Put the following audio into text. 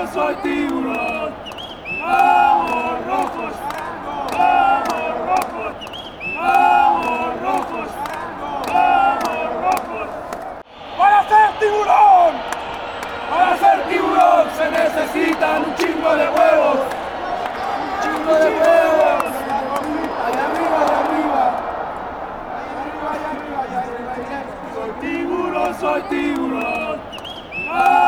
soy tiburón. ¡Vamos rojos! ¡Vamos rojos! ¡Vamos rojos! ¡Vamos rojos! ¡Para ser tiburón! Para ser tiburón se necesitan un chingo de huevos. Un chingo de huevos. Allá arriba, allá arriba. Allá arriba, allá arriba, allá arriba. Soy tiburón, soy tiburón.